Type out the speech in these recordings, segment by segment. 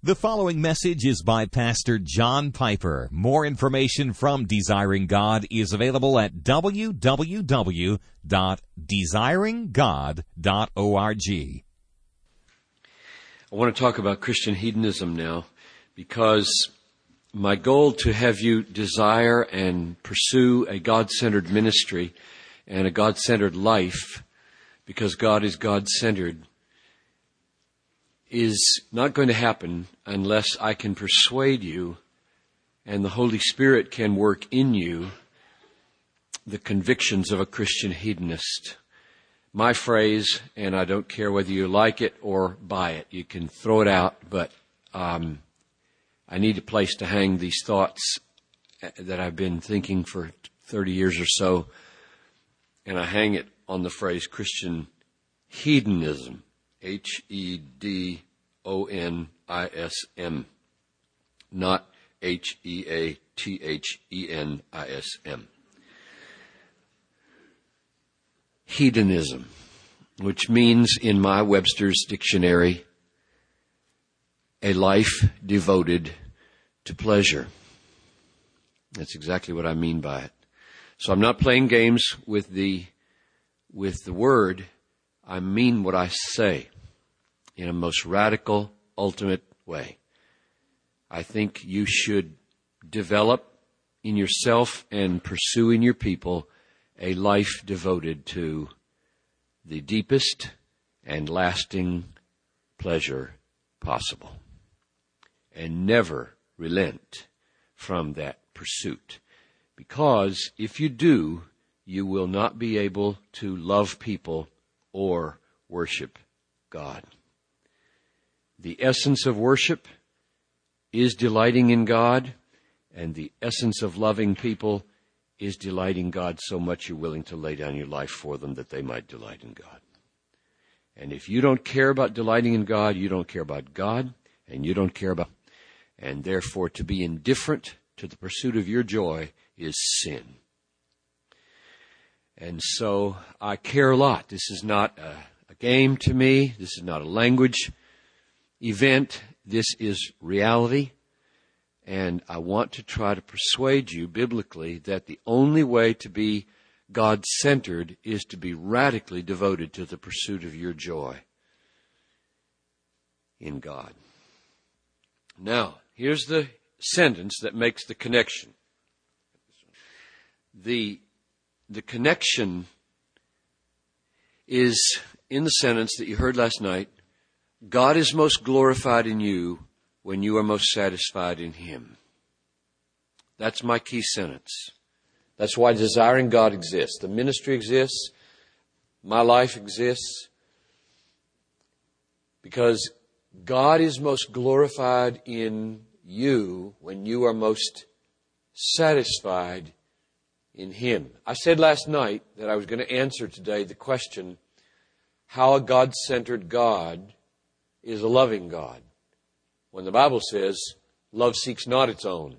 The following message is by Pastor John Piper. More information from Desiring God is available at www.desiringgod.org. I want to talk about Christian hedonism now, because my goal to have you desire and pursue a God-centered ministry and a God-centered life, because God is God-centered, is not going to happen unless I can persuade you and the Holy Spirit can work in you the convictions of a Christian hedonist. My phrase, and I don't care whether you like it or buy it, you can throw it out, but I need a place to hang these thoughts that I've been thinking for 30 years or so, and I hang it on the phrase Christian hedonism. Hedonism, not Heathenism. Hedonism, which means in my Webster's dictionary, a life devoted to pleasure. That's exactly what I mean by it. So I'm not playing games with the word. I mean what I say in a most radical, ultimate way. I think you should develop in yourself and pursue in your people a life devoted to the deepest and lasting pleasure possible. And never relent from that pursuit. Because if you do, you will not be able to love people or worship God. The essence of worship is delighting in God, and the essence of loving people is delighting God so much you're willing to lay down your life for them that they might delight in God. And if you don't care about delighting in God, you don't care about God, and you don't care about... And therefore, to be indifferent to the pursuit of your joy is sin. And so I care a lot. This is not a game to me. This is not a language event. This is reality. And I want to try to persuade you biblically that the only way to be God-centered is to be radically devoted to the pursuit of your joy in God. Now, here's the sentence that makes the connection. The connection is in the sentence that you heard last night. God is most glorified in you when you are most satisfied in Him. That's my key sentence. That's why Desiring God exists. The ministry exists. My life exists. Because God is most glorified in you when you are most satisfied in Him. I said last night that I was going to answer today the question, how a God-centered God is a loving God, when the Bible says, love seeks not its own.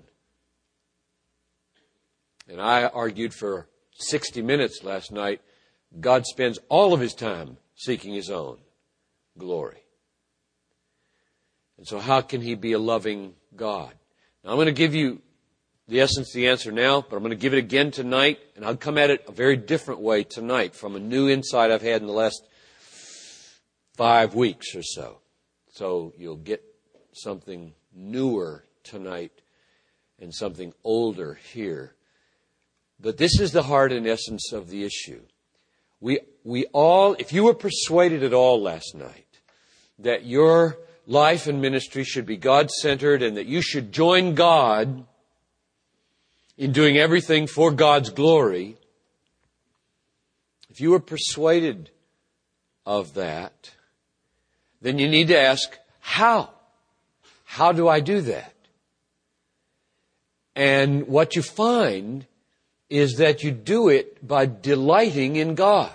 And I argued for 60 minutes last night, God spends all of His time seeking His own glory. And so how can He be a loving God? Now I'm going to give you the essence, the answer now, but I'm going to give it again tonight, and I'll come at it a very different way tonight from a new insight I've had in the last 5 weeks or so. So you'll get something newer tonight and something older here. But this is the heart and essence of the issue. We all, if you were persuaded at all last night that your life and ministry should be God-centered and that you should join God in doing everything for God's glory, if you were persuaded of that, then you need to ask, how? How do I do that? And what you find is that you do it by delighting in God.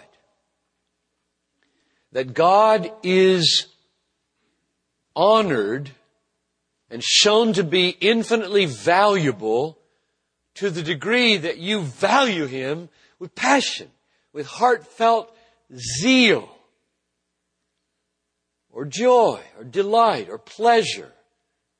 That God is honored and shown to be infinitely valuable to the degree that you value Him with passion, with heartfelt zeal, or joy, or delight, or pleasure,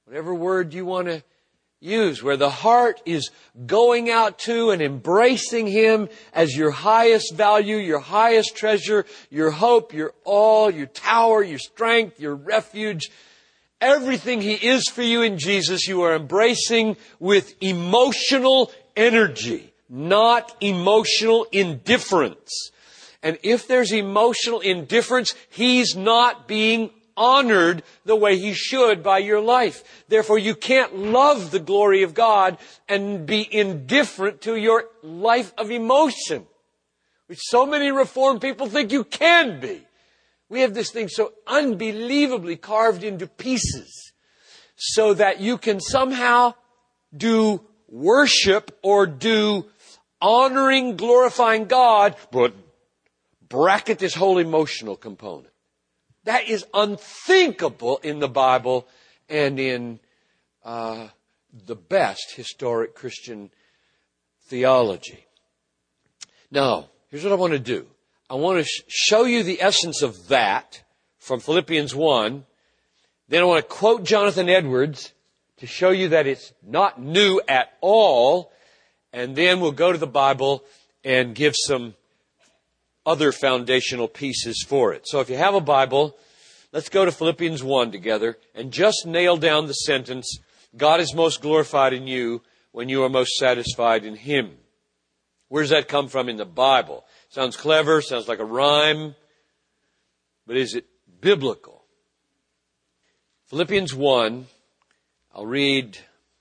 whatever word you want to use, where the heart is going out to and embracing Him as your highest value, your highest treasure, your hope, your all, your tower, your strength, your refuge. Everything He is for you in Jesus, you are embracing with emotional energy, not emotional indifference. And if there's emotional indifference, He's not being honored the way He should by your life. Therefore, you can't love the glory of God and be indifferent to your life of emotion, which so many Reformed people think you can be. We have this thing so unbelievably carved into pieces so that you can somehow do worship or do honoring, glorifying God, but bracket this whole emotional component. That is unthinkable in the Bible and in the best historic Christian theology. Now, here's what I want to do. I want to show you the essence of that from Philippians 1. Then I want to quote Jonathan Edwards to show you that it's not new at all. And then we'll go to the Bible and give some other foundational pieces for it. So if you have a Bible, let's go to Philippians 1 together and just nail down the sentence, God is most glorified in you when you are most satisfied in Him. Where does that come from in the Bible? Sounds clever, sounds like a rhyme, but is it biblical? Philippians 1, I'll read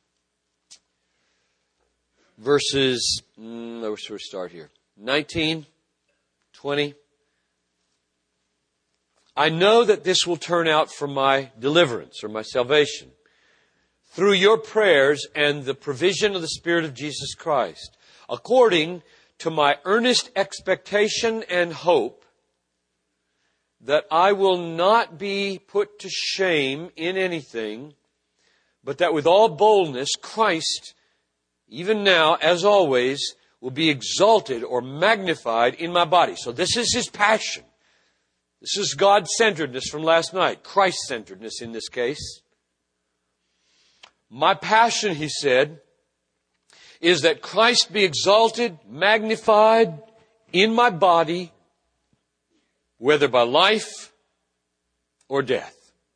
verses, let's start here, 19, 20. I know that this will turn out for my deliverance or my salvation through your prayers and the provision of the Spirit of Jesus Christ, according to my earnest expectation and hope that I will not be put to shame in anything, but that with all boldness Christ, even now, as always, will be exalted or magnified in my body. So this is His passion. This is God-centeredness from last night, Christ-centeredness in this case. My passion, he said, is that Christ be exalted, magnified in my body, whether by life or death.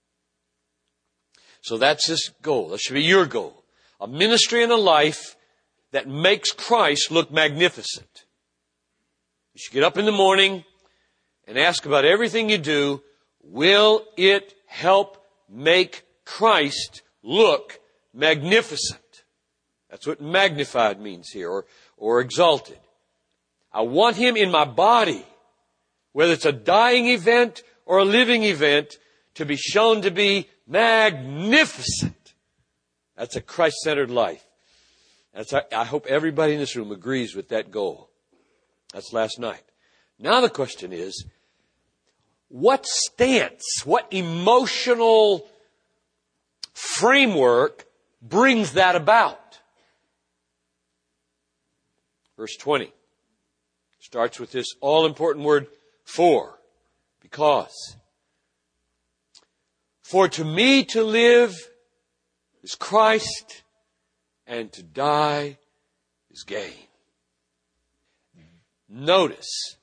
So that's his goal. That should be your goal. A ministry and a life that makes Christ look magnificent. You should get up in the morning and ask about everything you do, will it help make Christ look magnificent? That's what magnified means here, or exalted. I want Him in my body, whether it's a dying event or a living event, to be shown to be magnificent. That's a Christ-centered life. I hope everybody in this room agrees with that goal. That's last night. Now the question is, what stance, what emotional framework brings that about? Verse 20 starts with this all-important word, for, because. For to me to live is Christ, and to die is gain. Notice,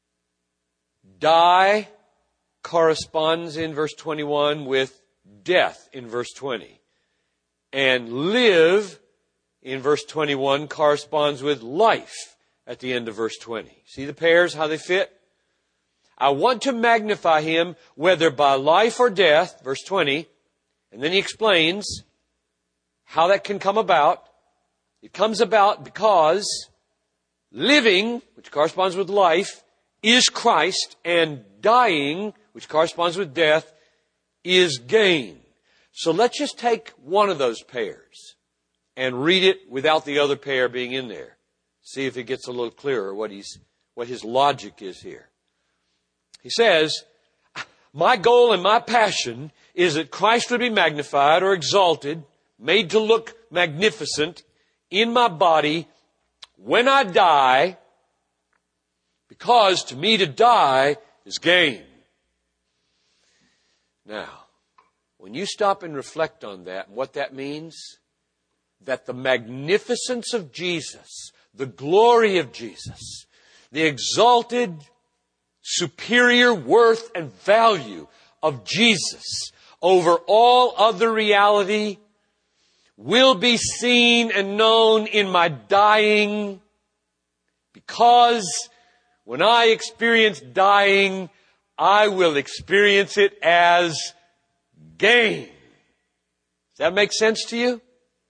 die corresponds in verse 21 with death in verse 20. And live in verse 21 corresponds with life at the end of verse 20. See the pairs, how they fit? I want to magnify Him whether by life or death, verse 20. And then he explains how that can come about. It comes about because living, which corresponds with life, is Christ, and dying, which corresponds with death, is gain. So let's just take one of those pairs and read it without the other pair being in there. See if it gets a little clearer what his logic is here. He says, my goal and my passion is that Christ would be magnified or exalted, made to look magnificent in my body when I die, because to me to die is gain. Now, When you stop and reflect on that, and what that means, that the magnificence of Jesus, the glory of Jesus, the exalted, superior worth and value of Jesus over all other reality will be seen and known in my dying, because when I experience dying, I will experience it as gain. Does that make sense to you?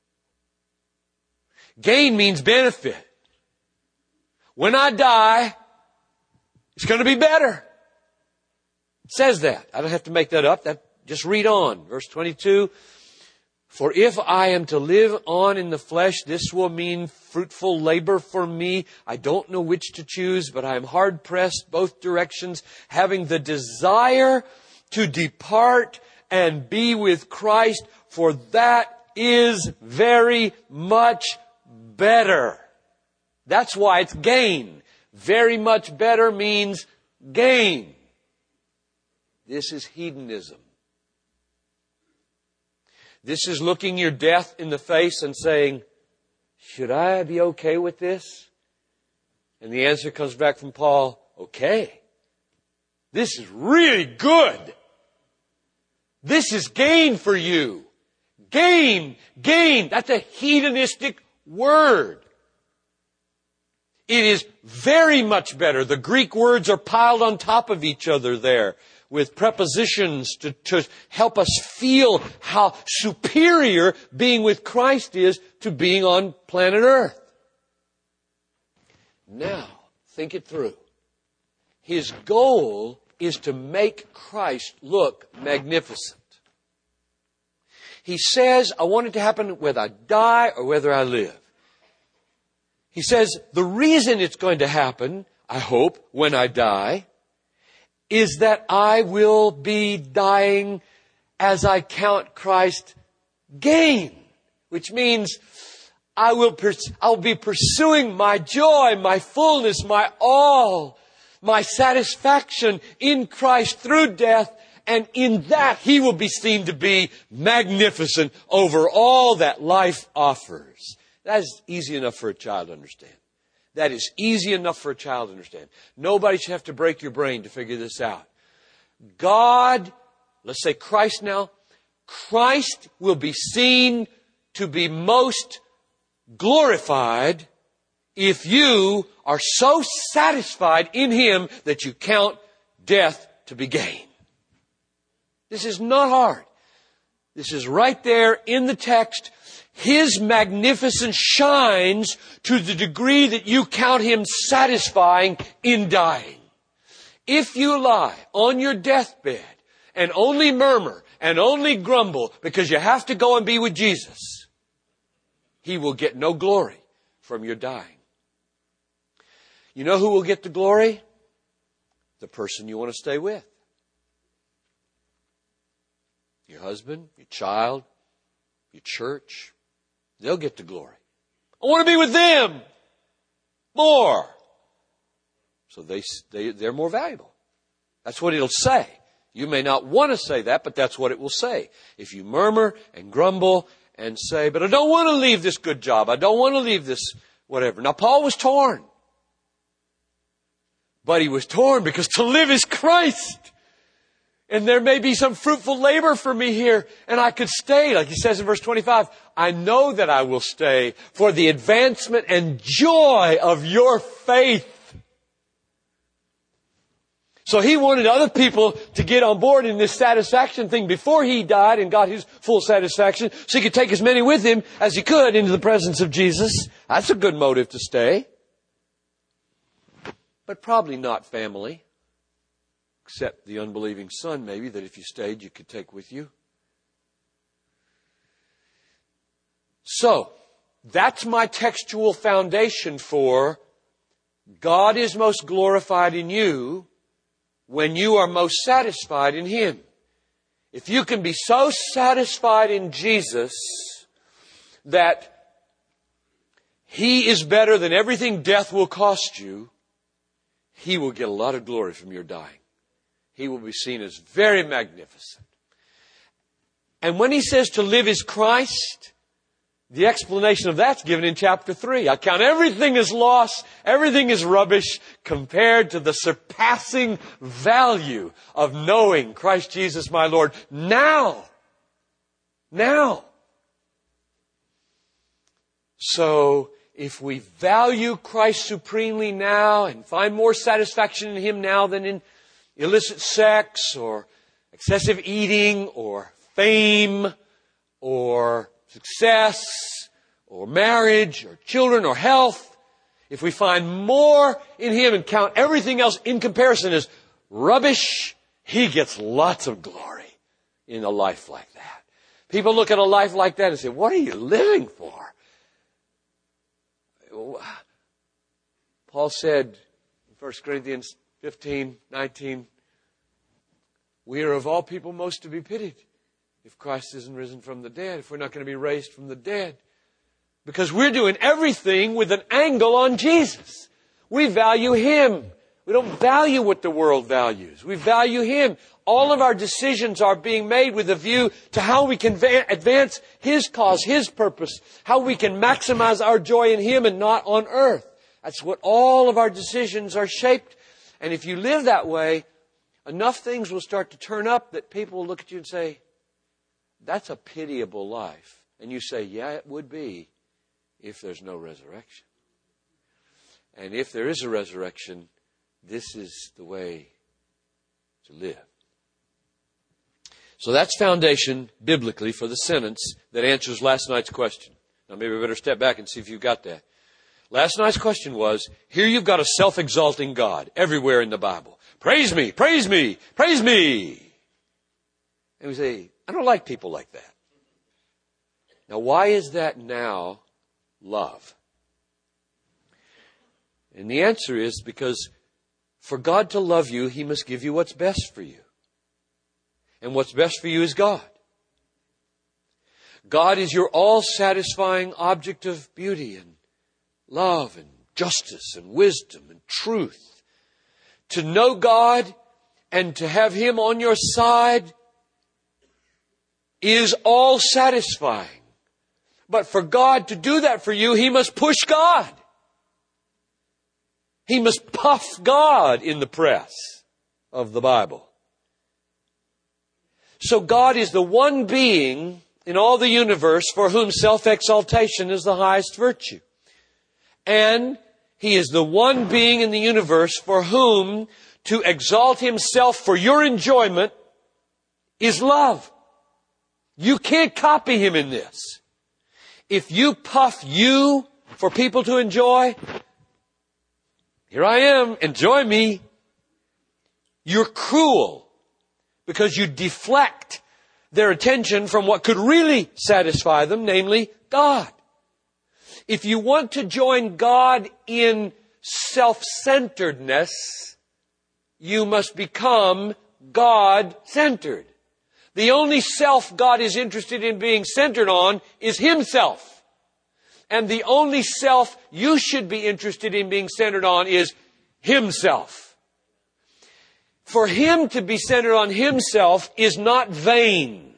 Gain means benefit. When I die, it's going to be better. It says that. I don't have to make that up. Just read on. Verse 22. For if I am to live on in the flesh, this will mean fruitful labor for me. I don't know which to choose, but I am hard pressed both directions, having the desire to depart and be with Christ, for that is very much better. That's why it's gain. Very much better means gain. This is hedonism. This is looking your death in the face and saying, should I be okay with this? And the answer comes back from Paul, okay. This is really good. This is gain for you. Gain, gain. That's a hedonistic word. It is very much better. The Greek words are piled on top of each other there with prepositions to help us feel how superior being with Christ is to being on planet Earth. Now, think it through. His goal is to make Christ look magnificent. He says, I want it to happen whether I die or whether I live. He says, the reason it's going to happen, I hope, when I die, is that I will be dying as I count Christ gain. Which means I'll be pursuing my joy, my fullness, my all, my satisfaction in Christ through death. And in that, He will be seen to be magnificent over all that life offers. That is easy enough for a child to understand. That is easy enough for a child to understand. Nobody should have to break your brain to figure this out. God, let's say Christ now, Christ will be seen to be most glorified if you are so satisfied in Him that you count death to be gain. This is not hard. This is right there in the text. His magnificence shines to the degree that you count Him satisfying in dying. If you lie on your deathbed and only murmur and only grumble because you have to go and be with Jesus, He will get no glory from your dying. You know who will get the glory? The person you want to stay with. Your husband, your child, your church. They'll get the glory. I want to be with them more. So they're more valuable. That's what it'll say. You may not want to say that, but that's what it will say. If you murmur and grumble and say, but I don't want to leave this good job. I don't want to leave this whatever. Now, Paul was torn. But he was torn because to live is Christ. And there may be some fruitful labor for me here, and I could stay. Like he says in verse 25, I know that I will stay for the advancement and joy of your faith. So he wanted other people to get on board in this satisfaction thing before he died and got his full satisfaction, so he could take as many with him as he could into the presence of Jesus. That's a good motive to stay. But probably not family. Except the unbelieving son, maybe, that if you stayed, you could take with you. So, that's my textual foundation for God is most glorified in you when you are most satisfied in Him. If you can be so satisfied in Jesus that He is better than everything death will cost you, He will get a lot of glory from your dying. He will be seen as very magnificent. And when he says to live is Christ, the explanation of that's given in chapter 3. I count everything as loss, everything is rubbish compared to the surpassing value of knowing Christ Jesus my Lord now. Now. So, if we value Christ supremely now and find more satisfaction in Him now than in illicit sex or excessive eating or fame or success or marriage or children or health, if we find more in Him and count everything else in comparison as rubbish, He gets lots of glory in a life like that. People look at a life like that and say, what are you living for? Paul said in 1 Corinthians 15:19, we are of all people most to be pitied if Christ isn't risen from the dead, if we're not going to be raised from the dead. Because we're doing everything with an angle on Jesus. We value Him. We don't value what the world values. We value Him. All of our decisions are being made with a view to how we can advance His cause, His purpose, how we can maximize our joy in Him and not on earth. That's what all of our decisions are shaped. And if you live that way, enough things will start to turn up that people will look at you and say, that's a pitiable life. And you say, yeah, it would be if there's no resurrection. And if there is a resurrection, this is the way to live. So that's foundation, biblically, for the sentence that answers last night's question. Now maybe we better step back and see if you've got that. Last night's question was, here you've got a self-exalting God everywhere in the Bible. Praise me, praise me, praise me. And we say, I don't like people like that. Now why is that now love? And the answer is because for God to love you, He must give you what's best for you. And what's best for you is God. God is your all-satisfying object of beauty and love and justice and wisdom and truth. To know God and to have Him on your side is all-satisfying. But for God to do that for you, He must push God. He must puff God in the press of the Bible. So God is the one being in all the universe for whom self-exaltation is the highest virtue. And He is the one being in the universe for whom to exalt Himself for your enjoyment is love. You can't copy Him in this. If you puff you for people to enjoy, here I am, enjoy me. You're cruel because you deflect their attention from what could really satisfy them, namely God. If you want to join God in self-centeredness, you must become God-centered. The only self God is interested in being centered on is Himself. And the only self you should be interested in being centered on is Himself. For Him to be centered on Himself is not vain,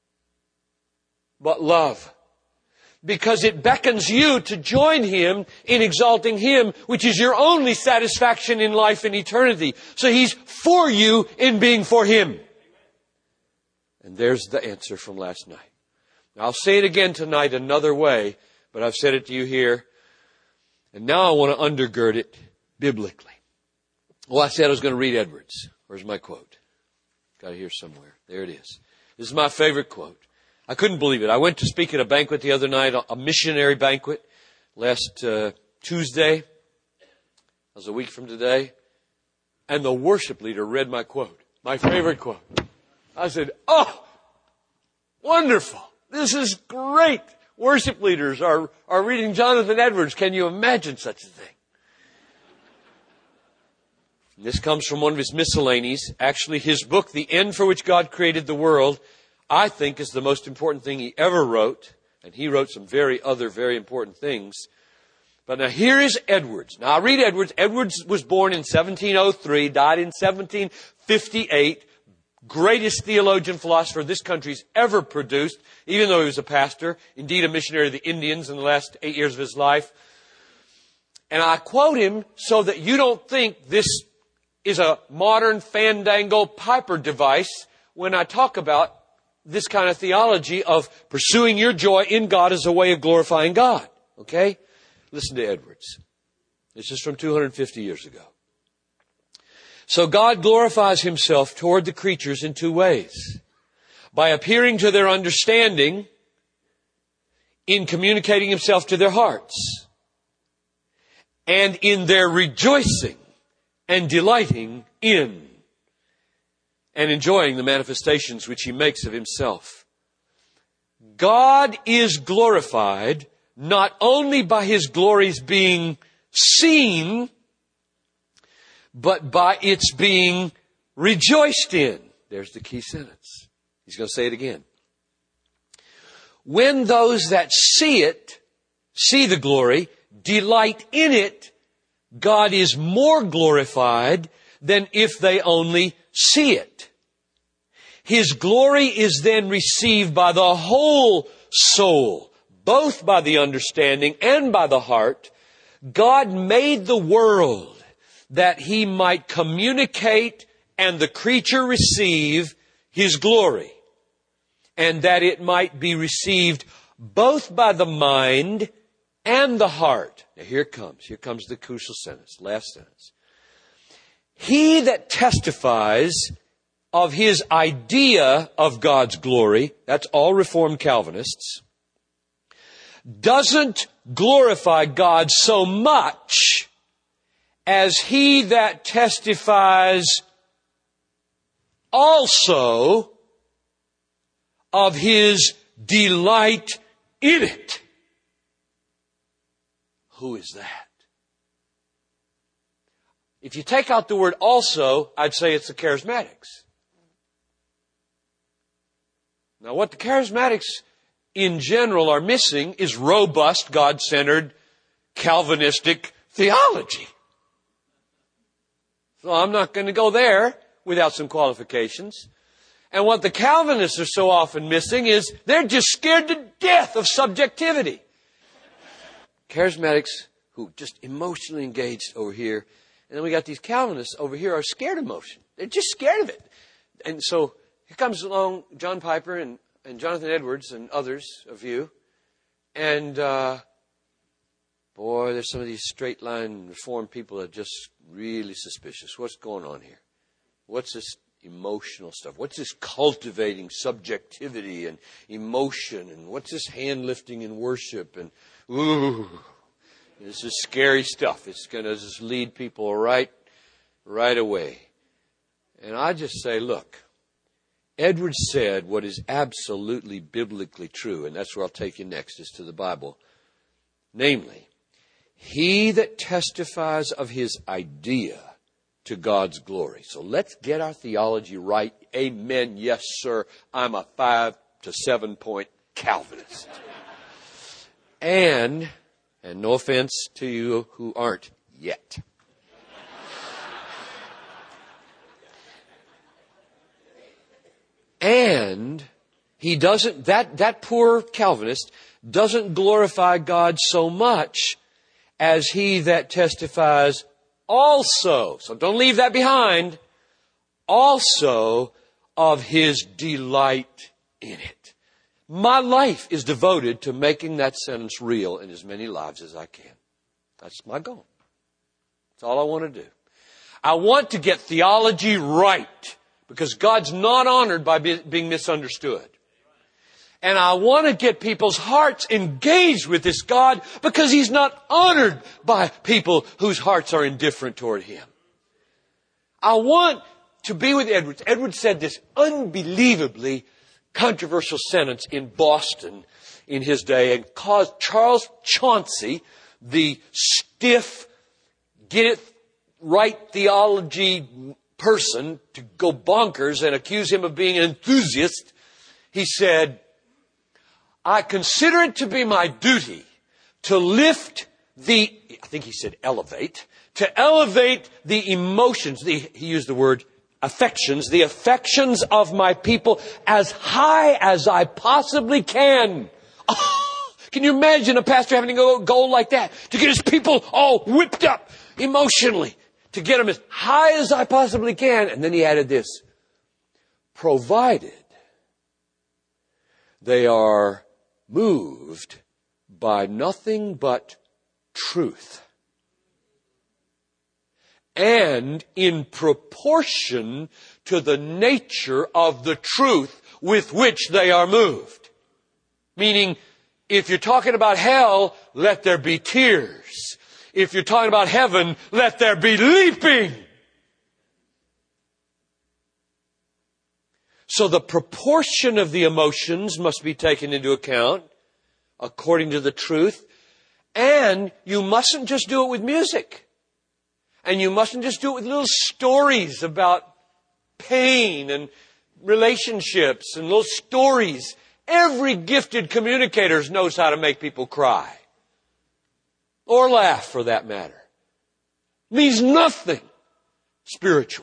but love. Because it beckons you to join Him in exalting Him, which is your only satisfaction in life and eternity. So He's for you in being for Him. And there's the answer from last night. Now, I'll say it again tonight another way, but I've said it to you here. And now I want to undergird it biblically. Well, I said I was going to read Edwards. Where's my quote? Got it here somewhere. There it is. This is my favorite quote. I couldn't believe it. I went to speak at a banquet the other night, a missionary banquet, last Tuesday. That was a week from today. And the worship leader read my quote, my favorite quote. I said, oh, wonderful. This is great. Worship leaders are reading Jonathan Edwards. Can you imagine such a thing? This comes from one of his miscellanies. Actually, his book, The End for Which God Created the World, I think is the most important thing he ever wrote. And he wrote some very important things. But now here is Edwards. Now I read Edwards. Edwards was born in 1703, died in 1758. greatest theologian, philosopher this country's ever produced, even though he was a pastor, indeed a missionary to the Indians in the last 8 years of his life. And I quote him so that you don't think this is a modern Fandango Piper device when I talk about this kind of theology of pursuing your joy in God as a way of glorifying God. Okay? Listen to Edwards. This is from 250 years ago. So God glorifies Himself toward the creatures in two ways. By appearing to their understanding in communicating Himself to their hearts, and in their rejoicing and delighting in and enjoying the manifestations which He makes of Himself. God is glorified not only by His glories being seen, but by its being rejoiced in. There's the key sentence. He's going to say it again. When those that see it, see the glory, delight in it, God is more glorified than if they only see it. His glory is then received by the whole soul, both by the understanding and by the heart. God made the world that He might communicate and the creature receive His glory, and that it might be received both by the mind and the heart. Now here comes the crucial sentence, last sentence. He that testifies of his idea of God's glory, that's all Reformed Calvinists, doesn't glorify God so much as he that testifies also of his delight in it. Who is that? If you take out the word also, I'd say it's the charismatics. Now, what the charismatics in general are missing is robust, God-centered, Calvinistic theology. So I'm not going to go there without some qualifications. And what the Calvinists are so often missing is they're just scared to death of subjectivity. Charismatics who just emotionally engaged over here. And then we got these Calvinists over here are scared of emotion. They're just scared of it. And so here comes along John Piper and Jonathan Edwards and others of you. And boy, there's some of these straight line Reformed people that are just really suspicious. What's going on here? What's this emotional stuff? What's this cultivating subjectivity and emotion? And what's this hand lifting in worship? And ooh, this is scary stuff. It's going to just lead people right away. And I just say, look, Edwards said what is absolutely biblically true, and that's where I'll take you next, is to the Bible. Namely, he that testifies of his idea to God's glory. So let's get our theology right. Amen. Yes, sir. I'm a 5 to 7 point Calvinist. And no offense to you who aren't yet. And he doesn't, that poor Calvinist doesn't glorify God so much as he that testifies also, so don't leave that behind, also of his delight in it. My life is devoted to making that sentence real in as many lives as I can. That's my goal. That's all I want to do. I want to get theology right because God's not honored by being misunderstood. And I want to get people's hearts engaged with this God because He's not honored by people whose hearts are indifferent toward Him. I want to be with Edwards. Edwards said this unbelievably controversial sentence in Boston in his day and caused Charles Chauncey, the stiff, get it right theology person, to go bonkers and accuse him of being an enthusiast. He said, I consider it to be my duty to lift I think he said elevate, to elevate the emotions. He used the word affections, the affections of my people, as high as I possibly can. Oh, can you imagine a pastor having to go a goal like that to get his people all whipped up emotionally, to get them as high as I possibly can? And then he added this, provided they are moved by nothing but truth, and in proportion to the nature of the truth with which they are moved. Meaning, if you're talking about hell, let there be tears. If you're talking about heaven, let there be leaping. So the proportion of the emotions must be taken into account according to the truth. And you mustn't just do it with music. And you mustn't just do it with little stories about pain and relationships and little stories. Every gifted communicator knows how to make people cry. Or laugh, for that matter. Means nothing spiritually.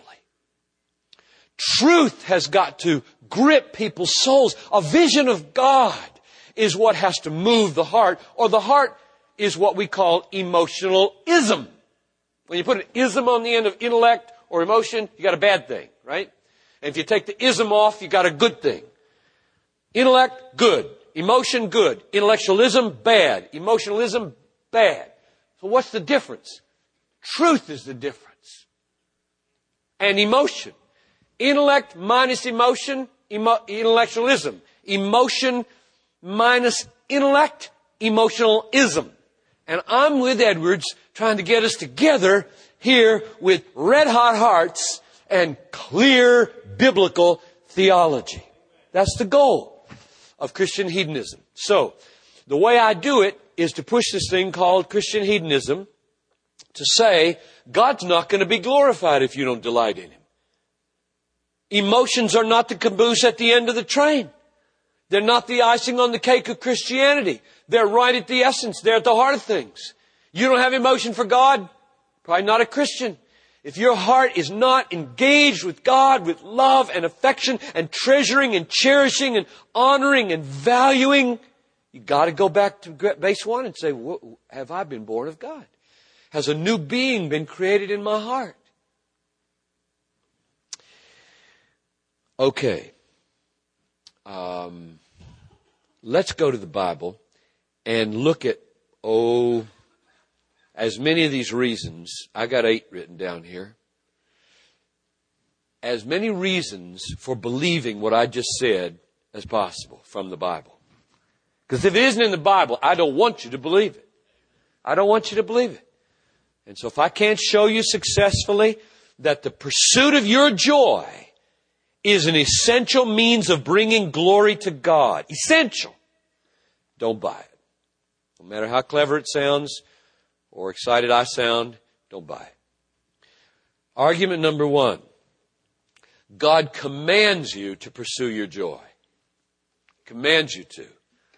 Truth has got to grip people's souls. A vision of God is what has to move the heart, or the heart is what we call emotional-ism. When you put an ism on the end of intellect or emotion, you got a bad thing, right? And if you take the ism off, you got a good thing. Intellect, good. Emotion, good. Intellectualism, bad. Emotionalism, bad. So what's the difference? Truth is the difference. And emotion. Intellect minus emotion, intellectualism. Emotion minus intellect, emotionalism. And I'm with Edwards trying to get us together here with red-hot hearts and clear biblical theology. That's the goal of Christian hedonism. So, the way I do it is to push this thing called Christian hedonism to say, God's not going to be glorified if you don't delight in Him. Emotions are not the caboose at the end of the train. They're not the icing on the cake of Christianity. They're right at the essence. They're at the heart of things. You don't have emotion for God? Probably not a Christian. If your heart is not engaged with God with love and affection and treasuring and cherishing and honoring and valuing, you got to go back to base one and say, have I been born of God? Has a new being been created in my heart? Okay. Let's go to the Bible and look at, as many of these reasons, I got 8 written down here, as many reasons for believing what I just said as possible from the Bible. Because if it isn't in the Bible, I don't want you to believe it. I don't want you to believe it. And so if I can't show you successfully that the pursuit of your joy is an essential means of bringing glory to God, essential, don't buy it. No matter how clever it sounds or excited I sound, don't buy it. Argument number 1. God commands you to pursue your joy. Commands you to.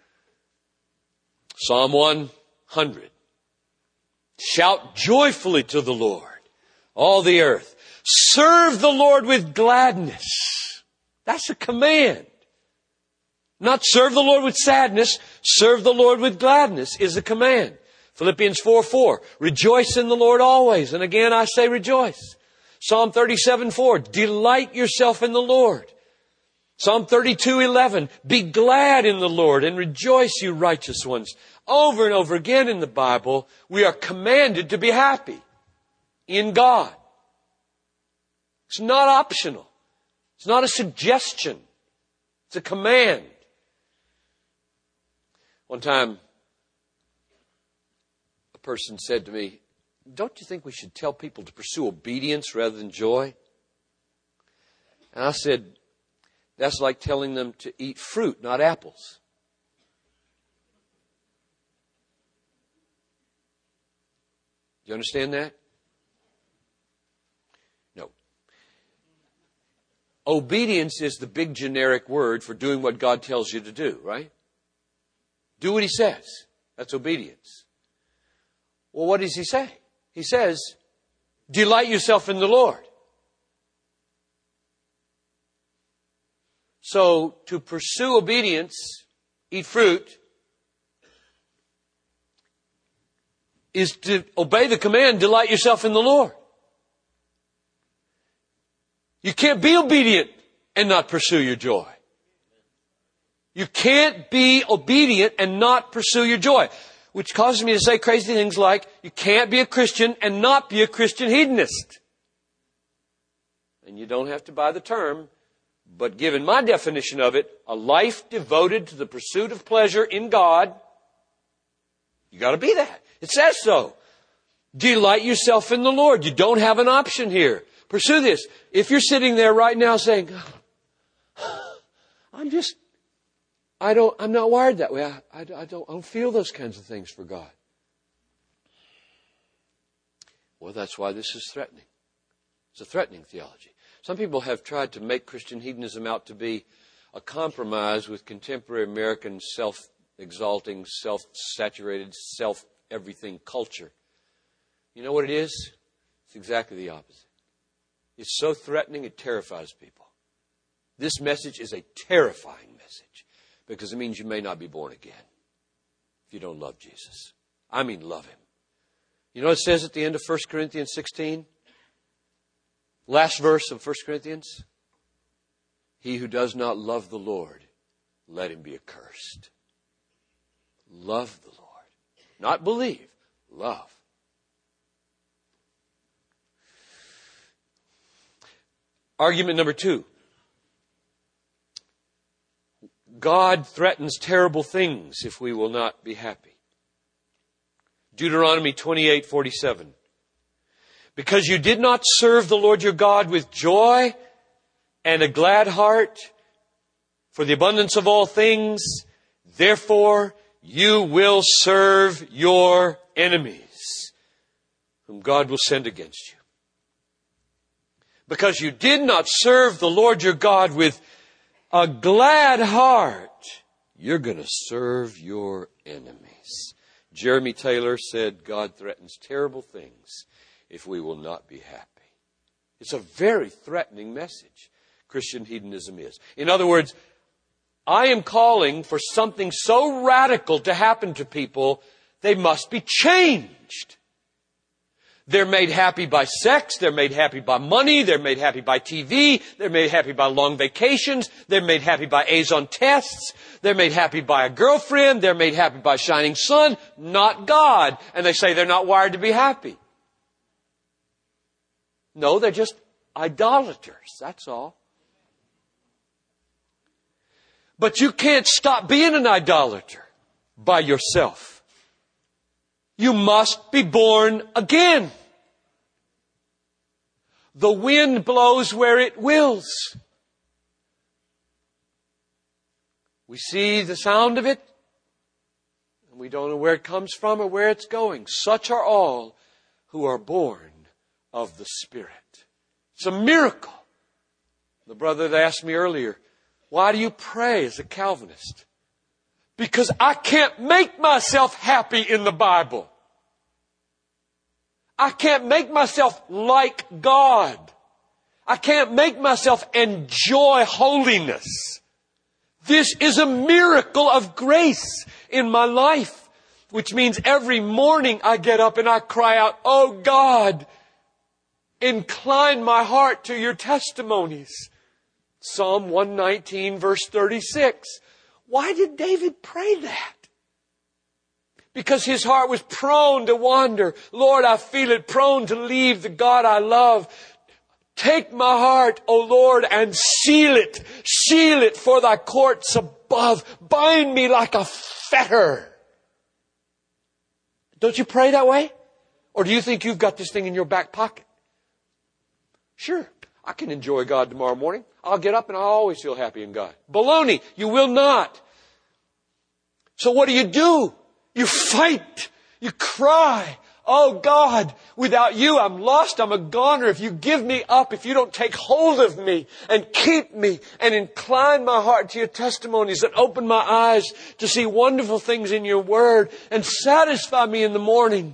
Psalm 100. Shout joyfully to the Lord, all the earth. Serve the Lord with gladness. That's a command. Not serve the Lord with sadness. Serve the Lord with gladness is a command. Philippians 4:4. Rejoice in the Lord always. And again I say rejoice. Psalm 37:4. Delight yourself in the Lord. Psalm 32:11. Be glad in the Lord and rejoice, you righteous ones. Over and over again in the Bible, we are commanded to be happy in God. It's not optional. It's not a suggestion. It's a command. One time, a person said to me, don't you think we should tell people to pursue obedience rather than joy? And I said, that's like telling them to eat fruit, not apples. Do you understand that? No. Obedience is the big generic word for doing what God tells you to do, right? Do what He says. That's obedience. Well, what does He say? He says, delight yourself in the Lord. So to pursue obedience, eat fruit, is to obey the command, delight yourself in the Lord. You can't be obedient and not pursue your joy. You can't be obedient and not pursue your joy. Which causes me to say crazy things like, you can't be a Christian and not be a Christian hedonist. And you don't have to buy the term, but given my definition of it, a life devoted to the pursuit of pleasure in God, you got to be that. It says so. Delight yourself in the Lord. You don't have an option here. Pursue this. If you're sitting there right now saying, I'm not wired that way. I don't feel those kinds of things for God. Well, that's why this is threatening. It's a threatening theology. Some people have tried to make Christian hedonism out to be a compromise with contemporary American self-exalting, self-saturated, self-everything culture. You know what it is? It's exactly the opposite. It's so threatening it terrifies people. This message is a terrifying message because it means you may not be born again if you don't love Jesus. I mean love Him. You know what it says at the end of 1 Corinthians 16? Last verse of 1 Corinthians. He who does not love the Lord, let him be accursed. Love the Lord. Not believe. Love. Argument number 2. God threatens terrible things if we will not be happy. Deuteronomy 28:47. Because you did not serve the Lord your God with joy and a glad heart for the abundance of all things, therefore you will serve your enemies, whom God will send against you. Because you did not serve the Lord your God with a glad heart, you're going to serve your enemies. Jeremy Taylor said, God threatens terrible things if we will not be happy. It's a very threatening message, Christian hedonism is. In other words, I am calling for something so radical to happen to people, they must be changed. They're made happy by sex. They're made happy by money. They're made happy by TV. They're made happy by long vacations. They're made happy by A's on tests. They're made happy by a girlfriend. They're made happy by shining sun, not God. And they say they're not wired to be happy. No, they're just idolaters. That's all. But you can't stop being an idolater by yourself. You must be born again. The wind blows where it wills. We see the sound of it, and we don't know where it comes from or where it's going. Such are all who are born of the Spirit. It's a miracle. The brother that asked me earlier, why do you pray as a Calvinist? Because I can't make myself happy in the Bible. I can't make myself like God. I can't make myself enjoy holiness. This is a miracle of grace in my life, which means every morning I get up and I cry out, oh God, incline my heart to your testimonies. Psalm 119 verse 36. Why did David pray that? Because his heart was prone to wander. Lord, I feel it, prone to leave the God I love. Take my heart, O Lord, and seal it. Seal it for thy courts above. Bind me like a fetter. Don't you pray that way? Or do you think you've got this thing in your back pocket? Sure, I can enjoy God tomorrow morning. I'll get up and I'll always feel happy in God. Baloney, you will not. So what do? You fight. You cry. Oh God, without you I'm lost. I'm a goner. If you give me up, if you don't take hold of me and keep me and incline my heart to your testimonies and open my eyes to see wonderful things in your word and satisfy me in the morning.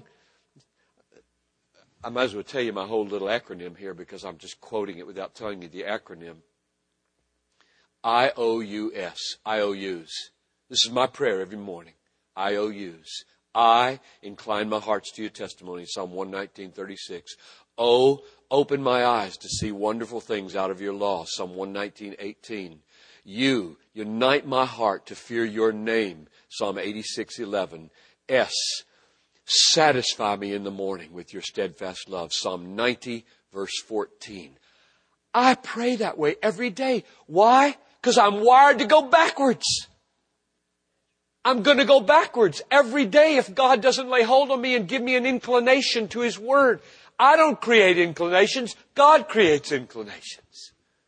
I might as well tell you my whole little acronym here because I'm just quoting it without telling you the acronym. I-O-U-S. I-O-U's. This is my prayer every morning. I-O-U's. I incline my hearts to your testimony. Psalm 119:36. Oh, open my eyes to see wonderful things out of your law. Psalm 119:18. You unite my heart to fear your name. Psalm 86:11. S. Satisfy me in the morning with your steadfast love. Psalm 90, verse 14. I pray that way every day. Why? Because I'm wired to go backwards. I'm going to go backwards every day if God doesn't lay hold on me and give me an inclination to His Word. I don't create inclinations. God creates inclinations.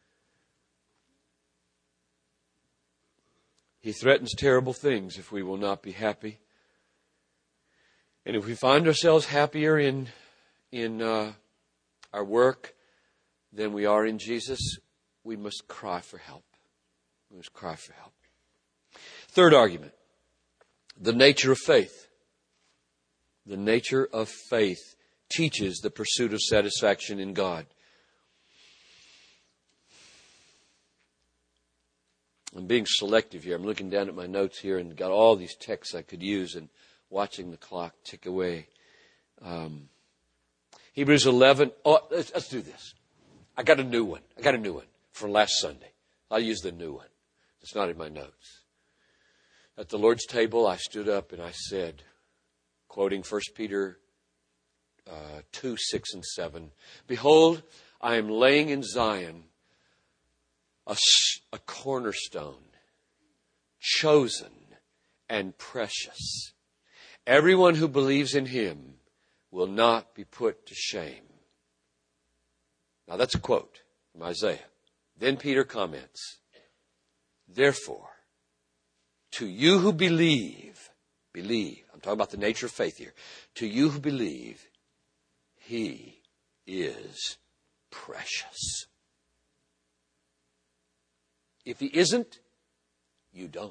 He threatens terrible things if we will not be happy. And if we find ourselves happier in our work than we are in Jesus, we must cry for help. We must cry for help. Third argument, the nature of faith. The nature of faith teaches the pursuit of satisfaction in God. I'm being selective here. I'm looking down at my notes here and got all these texts I could use and watching the clock tick away. Hebrews 11. Oh, let's do this. I got a new one from last Sunday. I'll use the new one. It's not in my notes. At the Lord's table, I stood up and I said, quoting 1 Peter 2, 6, and 7, Behold, I am laying in Zion a cornerstone, chosen and precious. Everyone who believes in Him will not be put to shame. Now that's a quote from Isaiah. Then Peter comments, Therefore, to you who believe, I'm talking about the nature of faith here. To you who believe, He is precious. If He isn't, you don't.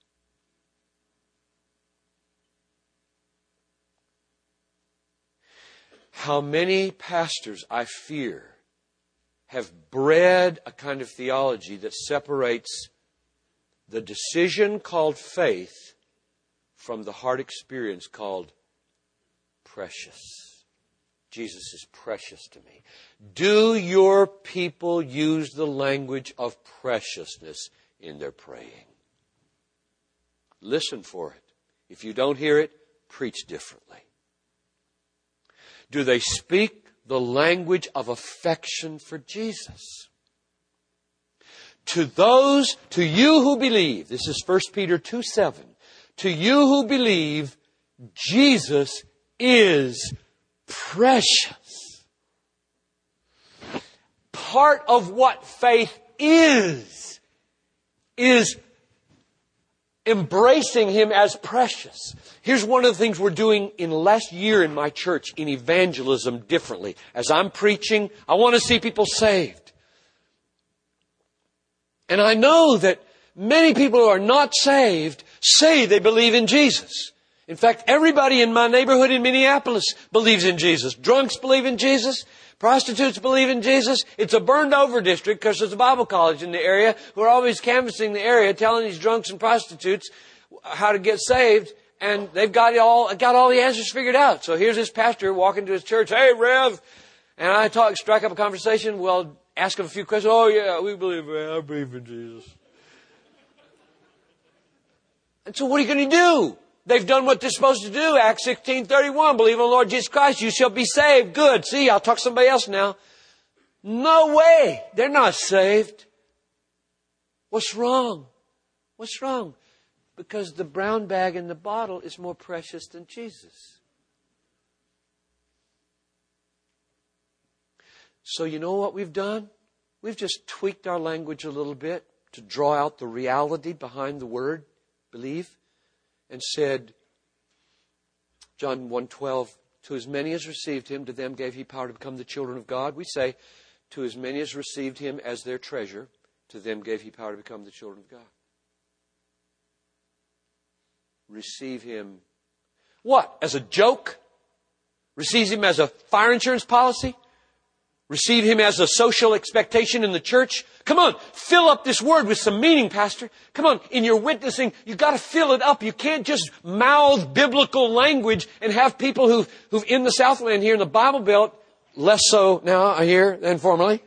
How many pastors, I fear, have bred a kind of theology that separates the decision called faith from the heart experience called precious. Jesus is precious to me. Do your people use the language of preciousness in their praying? Listen for it. If you don't hear it, preach differently. Do they speak the language of affection for Jesus? To you who believe, this is 1 Peter 2:7. To you who believe, Jesus is precious. Part of what faith is embracing Him as precious. Here's one of the things we're doing in the last year in my church in evangelism differently. As I'm preaching, I want to see people saved. And I know that many people who are not saved say they believe in Jesus. In fact, everybody in my neighborhood in Minneapolis believes in Jesus. Drunks believe in Jesus. Prostitutes believe in Jesus. It's a burned over district because there's a Bible college in the area who are always canvassing the area telling these drunks and prostitutes how to get saved. And they've got all the answers figured out. So here's this pastor walking to his church. Hey, Rev. And I strike up a conversation. Well, ask him a few questions. Oh, yeah, I believe in Jesus. And so what are you going to do? They've done what they're supposed to do. Acts 16:31. Believe on the Lord Jesus Christ, you shall be saved. Good. See, I'll talk to somebody else now. No way. They're not saved. What's wrong? What's wrong? Because the brown bag in the bottle is more precious than Jesus. So you know what we've done? We've just tweaked our language a little bit to draw out the reality behind the word, believe, and said, John 1:12, to as many as received Him, to them gave He power to become the children of God. We say, to as many as received Him as their treasure, to them gave He power to become the children of God. Receive Him. What? As a joke? Receive Him as a fire insurance policy? receive Him as a social expectation in the church. Come on, fill up this word with some meaning, Pastor. Come on, in your witnessing, you've got to fill it up. You can't just mouth biblical language and have people who've in the Southland here in the Bible Belt, less so now here than formerly,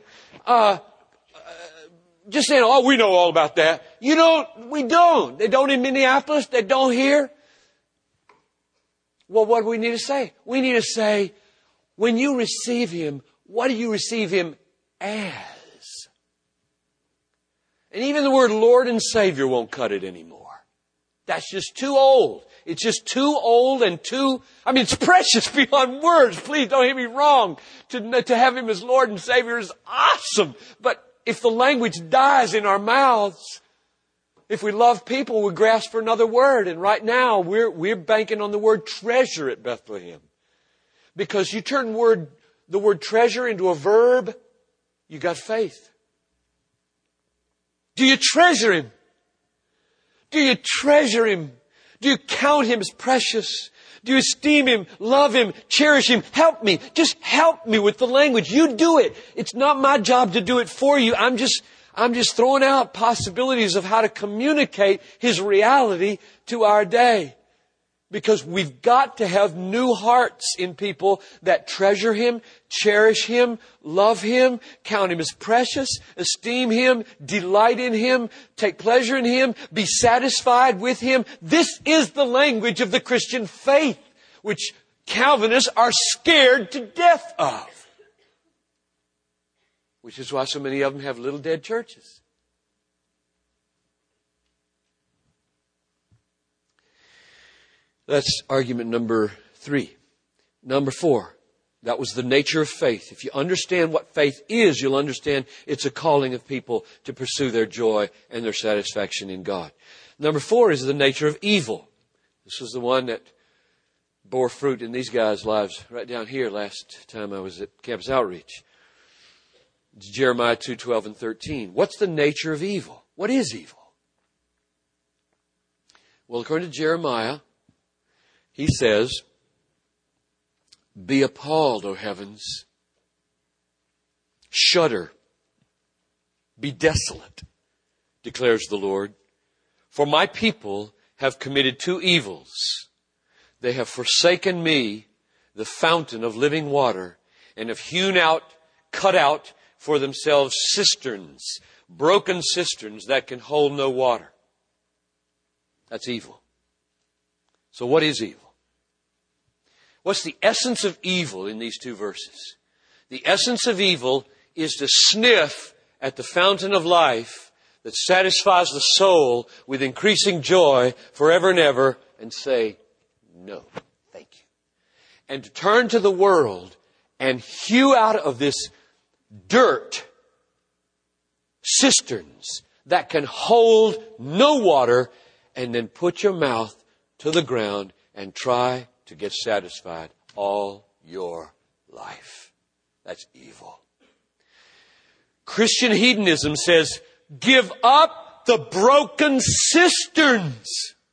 just saying, oh, we know all about that. We don't. They don't in Minneapolis. They don't here. Well, what do we need to say? We need to say, when you receive Him, what do you receive Him as? And even the word Lord and Savior won't cut it anymore. That's just too old. It's just too old and it's precious beyond words. Please don't hear me wrong. To have Him as Lord and Savior is awesome. But if the language dies in our mouths, if we love people, we grasp for another word. And right now, we're banking on the word treasure at Bethlehem. Because you turn the word treasure into a verb, you got faith. Do you treasure Him? Do you treasure Him? Do you count Him as precious? Do you esteem Him, love Him, cherish Him? Help me. Just help me with the language. You do it. It's not my job to do it for you. I'm just throwing out possibilities of how to communicate His reality to our day. Because we've got to have new hearts in people that treasure Him, cherish Him, love Him, count Him as precious, esteem Him, delight in Him, take pleasure in Him, be satisfied with Him. This is the language of the Christian faith, which Calvinists are scared to death of. Which is why so many of them have little dead churches. That's argument number 3. Number 4, that was the nature of faith. If you understand what faith is, you'll understand it's a calling of people to pursue their joy and their satisfaction in God. Number 4 is the nature of evil. This was the one that bore fruit in these guys' lives right down here last time I was at Campus Outreach. It's Jeremiah 2:12 and 13. What's the nature of evil? What is evil? Well, according to Jeremiah, he says, be appalled, O heavens. Shudder. Be desolate, declares the Lord. For my people have committed 2 evils. They have forsaken me, the fountain of living water, and have cut out for themselves cisterns, broken cisterns that can hold no water. That's evil. So what is evil? What's the essence of evil in these 2 verses? The essence of evil is to sniff at the fountain of life that satisfies the soul with increasing joy forever and ever and say, no, thank you. And to turn to the world and hew out of this dirt cisterns that can hold no water and then put your mouth to the ground and try to get satisfied all your life. That's evil. Christian hedonism says, give up the broken cisterns.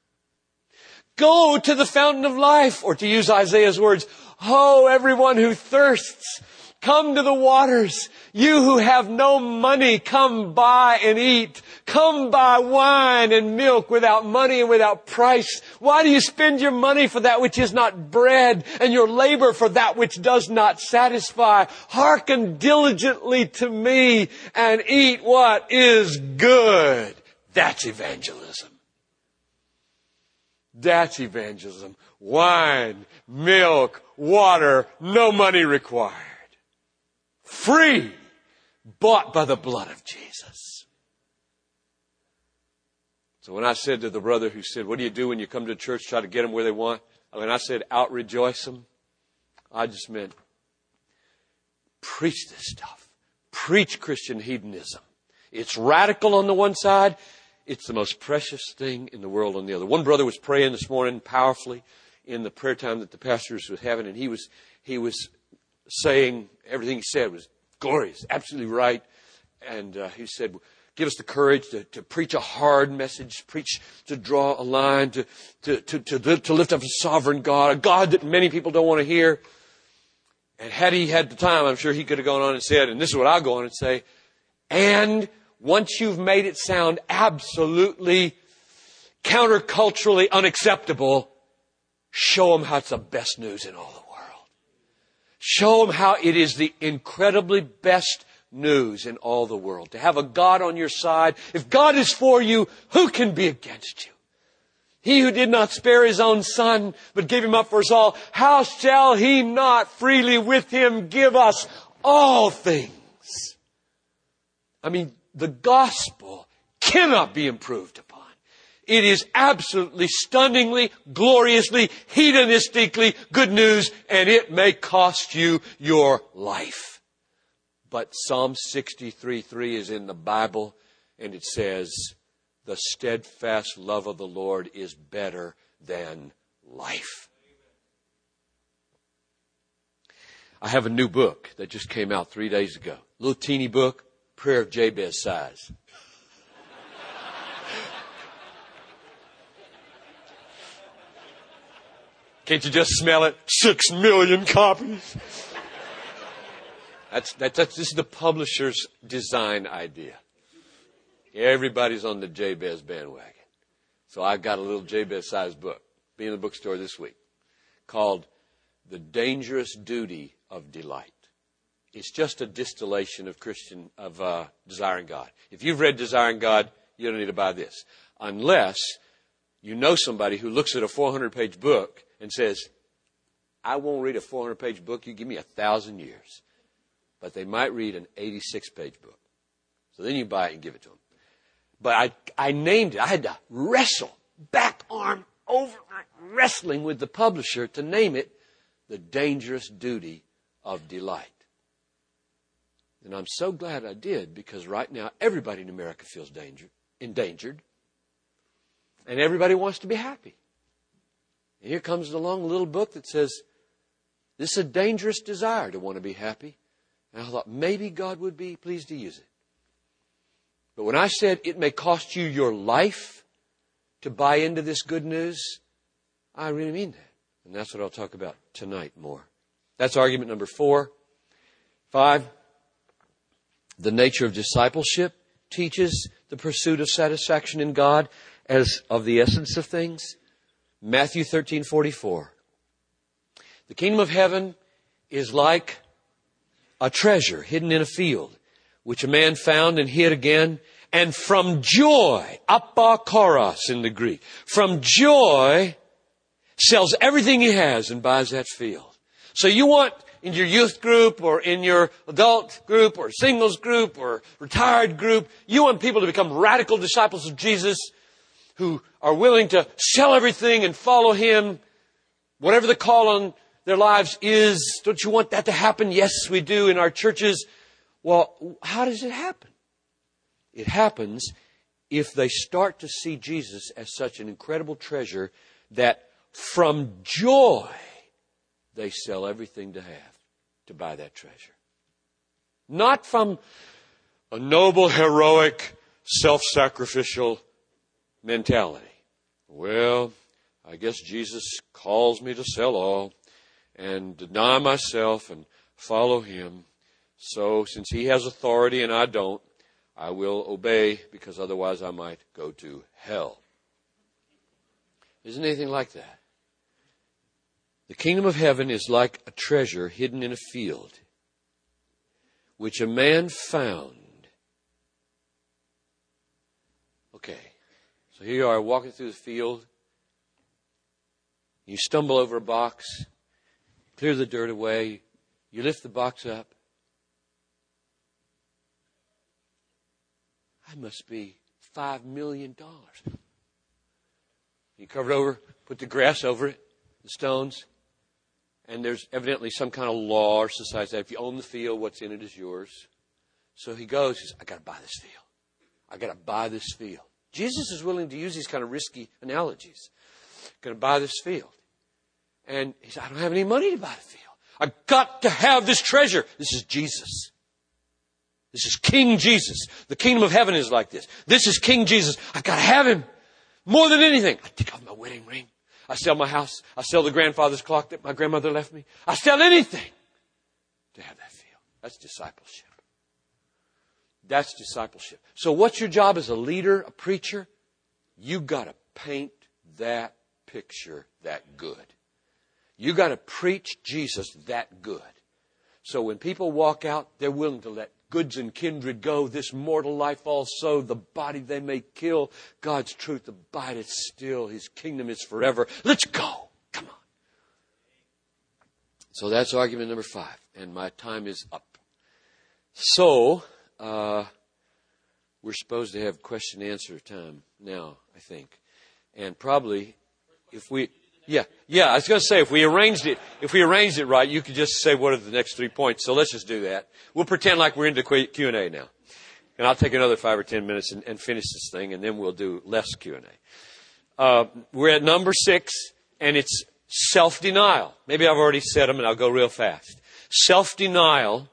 Go to the fountain of life. Or to use Isaiah's words, ho, everyone who thirsts, come to the waters. You who have no money, come buy and eat. Come buy wine and milk without money and without price. Why do you spend your money for that which is not bread and your labor for that which does not satisfy? Hearken diligently to me and eat what is good. That's evangelism. That's evangelism. Wine, milk, water, no money required. Free, bought by the blood of Jesus. So when I said to the brother who said, what do you do when you come to church, try to get them where they want? When I said, out rejoice them, I just meant preach this stuff. Preach Christian hedonism. It's radical on the one side. It's the most precious thing in the world on the other. One brother was praying this morning powerfully in the prayer time that the pastors was having, and he was saying everything he said was glorious, absolutely right. And he said, give us the courage to preach a hard message, preach to draw a line, to lift up a sovereign God, a God that many people don't want to hear. And had he had the time, I'm sure he could have gone on and said, and this is what I'll go on and say, and once you've made it sound absolutely counterculturally unacceptable, show them how it's the best news in all the world. Show them how it is the incredibly best news in all the world. To have a God on your side. If God is for you, who can be against you? He who did not spare His own Son, but gave Him up for us all, how shall He not freely with Him give us all things? I mean, the gospel cannot be improved upon. It is absolutely, stunningly, gloriously, hedonistically good news, and it may cost you your life. But Psalm 63:3 is in the Bible, and it says, the steadfast love of the Lord is better than life. I have a new book that just came out 3 days ago. A little teeny book, Prayer of Jabez size. Can't you just smell it? 6 million copies. This is the publisher's design idea. Everybody's on the Jabez bandwagon. So I got a little Jabez-sized book. Be in the bookstore this week. Called The Dangerous Duty of Delight. It's just a distillation of Desiring God. If you've read Desiring God, you don't need to buy this. Unless you know somebody who looks at a 400-page book and says, I won't read a 400-page book. You give me 1,000 years. But they might read an 86-page book. So then you buy it and give it to them. But I named it. I had to wrestle, back arm over, wrestling with the publisher to name it The Dangerous Duty of Delight. And I'm so glad I did, because right now everybody in America feels endangered. And everybody wants to be happy. And here comes along a little book that says, this is a dangerous desire to want to be happy. And I thought maybe God would be pleased to use it. But when I said it may cost you your life to buy into this good news, I really mean that. And that's what I'll talk about tonight more. That's argument number 4. 5, the nature of discipleship teaches the pursuit of satisfaction in God as of the essence of things. Matthew 13:44. The kingdom of heaven is like a treasure hidden in a field, which a man found and hid again, and from joy, apakoros in the Greek, from joy sells everything he has and buys that field. So you want in your youth group or in your adult group or singles group or retired group, you want people to become radical disciples of Jesus who are willing to sell everything and follow Him, whatever the call on their lives is. Don't you want that to happen? Yes, we do in our churches. Well, how does it happen? It happens if they start to see Jesus as such an incredible treasure that from joy they sell everything to have to buy that treasure. Not from a noble, heroic, self-sacrificial mentality. Well, I guess Jesus calls me to sell all and deny myself and follow Him. So since He has authority and I don't, I will obey, because otherwise I might go to hell. Isn't anything like that? The kingdom of heaven is like a treasure hidden in a field, which a man found. Okay, so here you are walking through the field. You stumble over a box, clear the dirt away, you lift the box up. I must be $5 million. You cover it over, put the grass over it, the stones, and there's evidently some kind of law or society that if you own the field, what's in it is yours. So he goes, he says, I got to buy this field. I got to buy this field. Jesus is willing to use these kind of risky analogies. Going to buy this field. And he said, I don't have any money to buy the field. I've got to have this treasure. This is Jesus. This is King Jesus. The kingdom of heaven is like this. This is King Jesus. I've got to have Him more than anything. I take off my wedding ring. I sell my house. I sell the grandfather's clock that my grandmother left me. I sell anything to have that feel. That's discipleship. That's discipleship. So what's your job as a leader, a preacher? You got to paint that picture that good. You got to preach Jesus that good. So when people walk out, they're willing to let goods and kindred go. This mortal life also, the body they may kill. God's truth abideth still. His kingdom is forever. Let's go. Come on. So that's argument number 5. And my time is up. So, we're supposed to have question and answer time now, I think. And probably, if we... Yeah, I was going to say, if we arranged it right, you could just say what are the next 3 points. So let's just do that. We'll pretend like we're into Q&A now. And I'll take another 5 or 10 minutes and finish this thing, and then we'll do less Q&A. We're at number 6, and it's self-denial. Maybe I've already said them, and I'll go real fast. Self-denial.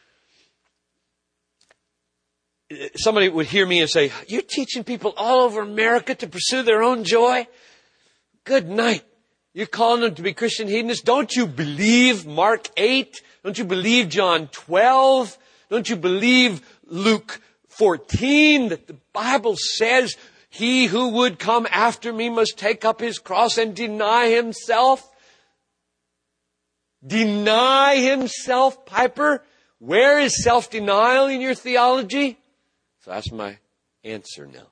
Somebody would hear me and say, you're teaching people all over America to pursue their own joy? Good night. You're calling them to be Christian hedonists? Don't you believe Mark 8? Don't you believe John 12? Don't you believe Luke 14 that the Bible says he who would come after me must take up his cross and deny himself? Deny himself, Piper? Where is self-denial in your theology? So that's my answer now.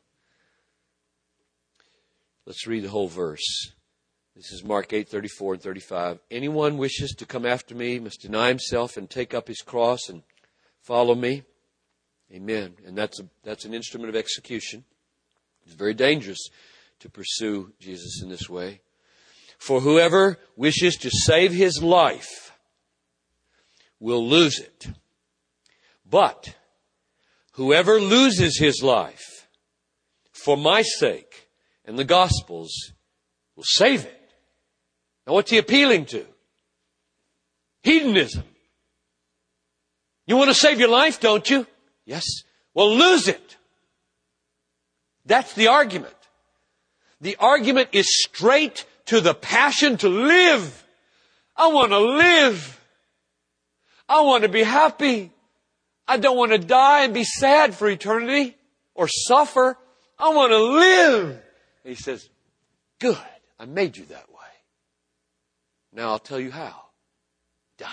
Let's read the whole verse. This is Mark 8:34 and 35. Anyone wishes to come after me must deny himself and take up his cross and follow me. Amen. And that's an instrument of execution. It's very dangerous to pursue Jesus in this way. For whoever wishes to save his life will lose it. But whoever loses his life for my sake and the gospel's will save it. Now what's he appealing to? Hedonism. You want to save your life, don't you? Yes. Well, lose it. That's the argument. The argument is straight to the passion to live. I want to live. I want to be happy. I don't want to die and be sad for eternity or suffer. I want to live. And he says, good. I made you that way. Now I'll tell you how. Die.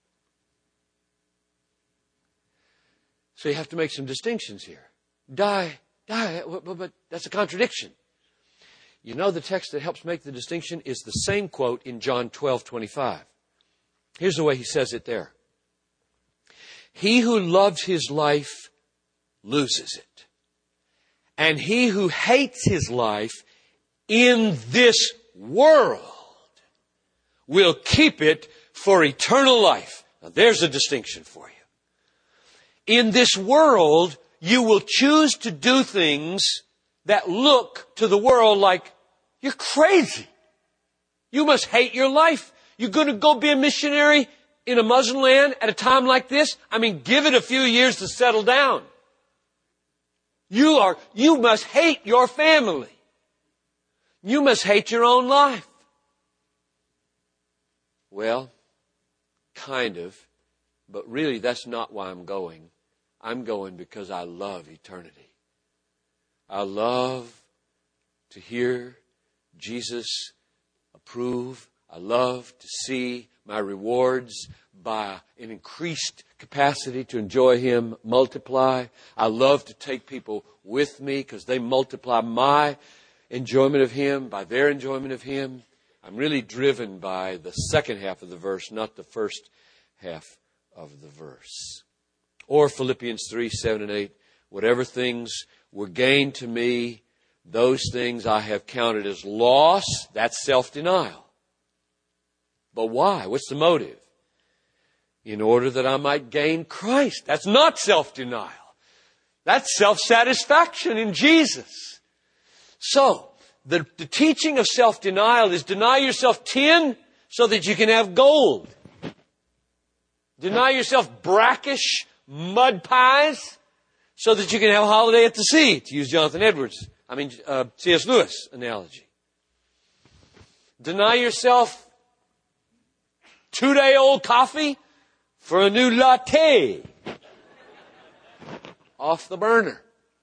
So you have to make some distinctions here. Die, but that's a contradiction. You know the text that helps make the distinction is the same quote in John 12:25. Here's the way he says it there. He who loves his life loses it. And he who hates his life in this world will keep it for eternal life. Now there's a distinction for you. In this world, you will choose to do things that look to the world like, you're crazy. You must hate your life. You're going to go be a missionary in a Muslim land at a time like this? I mean, give it a few years to settle down. You must hate your family. You must hate your own life. Well, kind of, but really that's not why I'm going. I'm going because I love eternity. I love to hear Jesus approve. I love to see my rewards by an increased capacity to enjoy Him multiply. I love to take people with me because they multiply my enjoyment of Him by their enjoyment of Him. I'm really driven by the second half of the verse, not the first half of the verse. Or Philippians 3:7 and 8. Whatever things were gained to me, those things I have counted as loss. That's self-denial. But why? What's the motive? In order that I might gain Christ. That's not self-denial. That's self-satisfaction in Jesus. So, the teaching of self-denial is deny yourself tin so that you can have gold. Deny yourself brackish mud pies so that you can have a holiday at the sea, to use C.S. Lewis analogy. Deny yourself 2-day-old coffee for a new latte off the burner.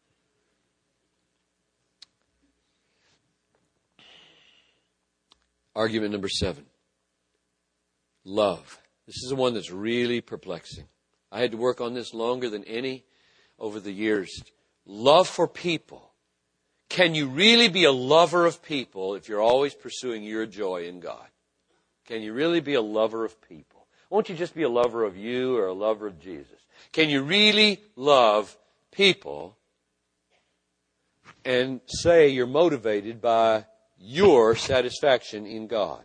Argument number 7. Love. This is the one that's really perplexing. I had to work on this longer than any over the years. Love for people. Can you really be a lover of people if you're always pursuing your joy in God? Can you really be a lover of people? Won't you just be a lover of you or a lover of Jesus? Can you really love people and say you're motivated by your satisfaction in God?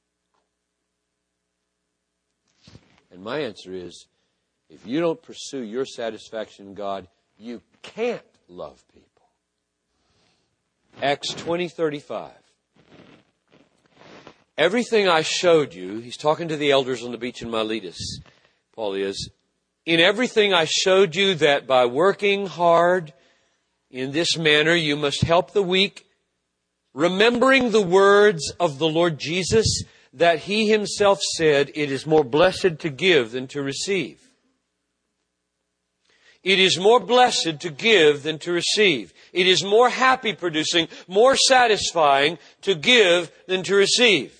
And my answer is, if you don't pursue your satisfaction in God, you can't love people. Acts 20:35. Everything I showed you, he's talking to the elders on the beach in Miletus, Paul is, in everything I showed you that by working hard in this manner you must help the weak, remembering the words of the Lord Jesus, that He Himself said, it is more blessed to give than to receive. It is more blessed to give than to receive. It is more happy producing, more satisfying to give than to receive.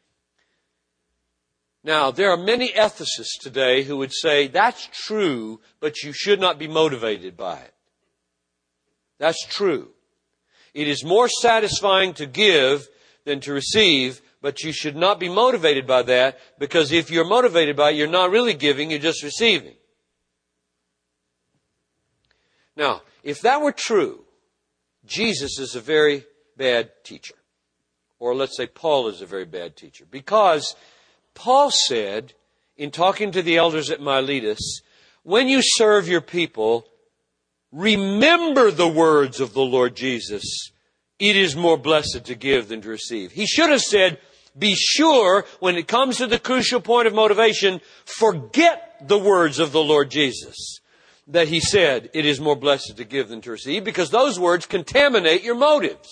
Now, there are many ethicists today who would say, that's true, but you should not be motivated by it. That's true. It is more satisfying to give than to receive, but you should not be motivated by that, because if you're motivated by it, you're not really giving, you're just receiving. Now, if that were true, Jesus is a very bad teacher. Or let's say Paul is a very bad teacher. Because Paul said, in talking to the elders at Miletus, when you serve your people, remember the words of the Lord Jesus. It is more blessed to give than to receive. He should have said, be sure, when it comes to the crucial point of motivation, forget the words of the Lord Jesus. That He said, it is more blessed to give than to receive, because those words contaminate your motives.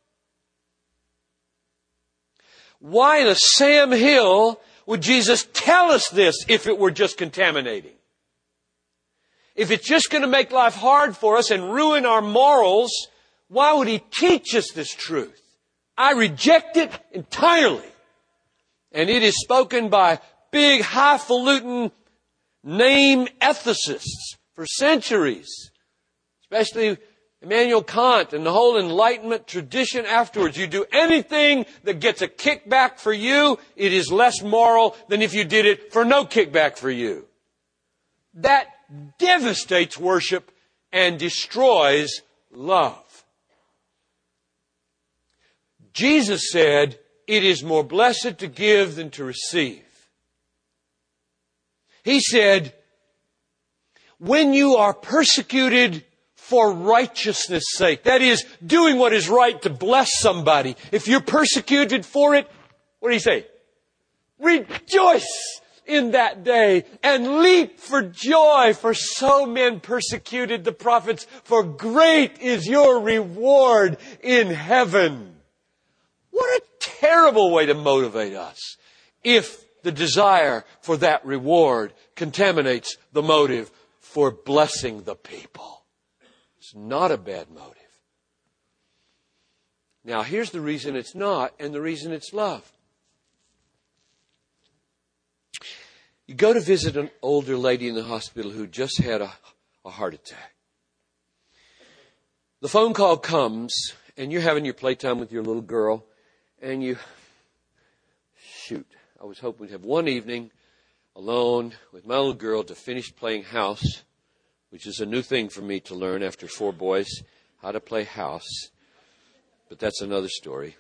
Why the Sam Hill would Jesus tell us this if it were just contaminating? If it's just going to make life hard for us and ruin our morals, why would He teach us this truth? I reject it entirely. And it is spoken by big, highfalutin name ethicists for centuries, especially Immanuel Kant and the whole Enlightenment tradition afterwards. You do anything that gets a kickback for you, it is less moral than if you did it for no kickback for you. That devastates worship and destroys love. Jesus said, it is more blessed to give than to receive. He said, when you are persecuted for righteousness' sake, that is, doing what is right to bless somebody, if you're persecuted for it, what do you say? Rejoice in that day and leap for joy, for so men persecuted the prophets, for great is your reward in heaven. What a terrible way to motivate us if the desire for that reward contaminates the motive for blessing the people. It's not a bad motive. Now, here's the reason it's not, and the reason it's love. You go to visit an older lady in the hospital who just had a heart attack. The phone call comes, and you're having your playtime with your little girl, and I was hoping we'd have one evening alone with my little girl to finish playing house, which is a new thing for me to learn after 4 boys, how to play house. But that's another story.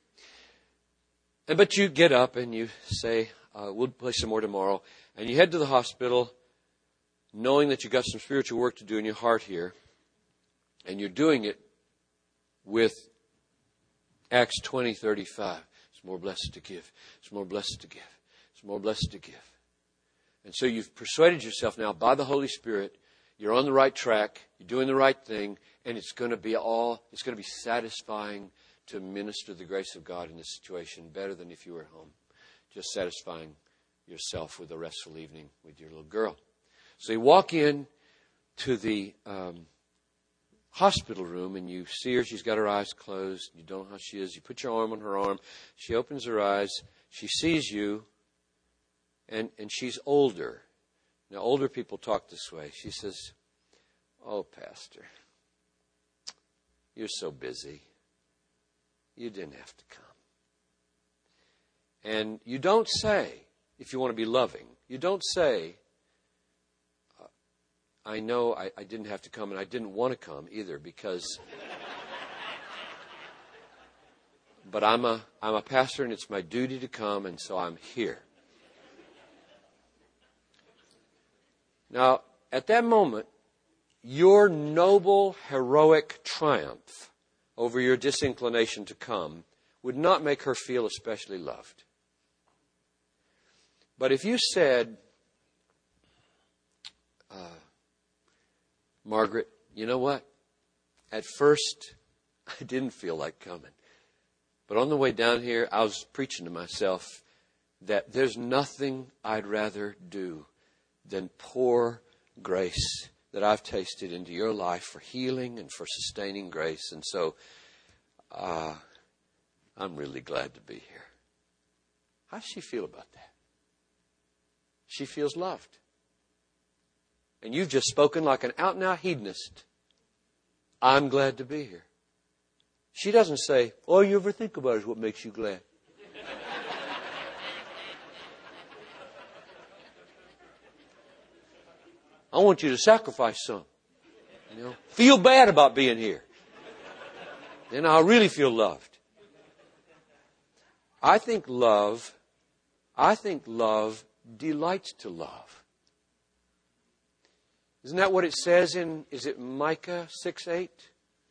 But you get up and you say, we'll play some more tomorrow. And you head to the hospital knowing that you've got some spiritual work to do in your heart here. And you're doing it with Acts 20:35. It's more blessed to give. It's more blessed to give. It's more blessed to give. And so you've persuaded yourself now by the Holy Spirit, you're on the right track, you're doing the right thing, and it's going to be satisfying to minister the grace of God in this situation better than if you were at home. Just satisfying yourself with a restful evening with your little girl. So you walk in to the hospital room, and you see her. She's got her eyes closed. You don't know how she is. You put your arm on her arm. She opens her eyes. She sees you, and she's older. Now, older people talk this way. She says, "Oh, Pastor, you're so busy. You didn't have to come." And you don't say, if you want to be loving, you don't say, "I know I didn't have to come, and I didn't want to come either, because but I'm a pastor, and it's my duty to come, and so I'm here." Now, at that moment, your noble, heroic triumph over your disinclination to come would not make her feel especially loved. But if you said, "Margaret, you know what? At first, I didn't feel like coming. But on the way down here, I was preaching to myself that there's nothing I'd rather do than pour grace that I've tasted into your life for healing and for sustaining grace. And so I'm really glad to be here." How does she feel about that? She feels loved. And you've just spoken like an out-and-out hedonist. "I'm glad to be here." She doesn't say, "All you ever think about is what makes you glad." I want you to sacrifice some. Feel bad about being here. Then I'll really feel loved. I think love delights to love. Isn't that what it says is it Micah 6:8?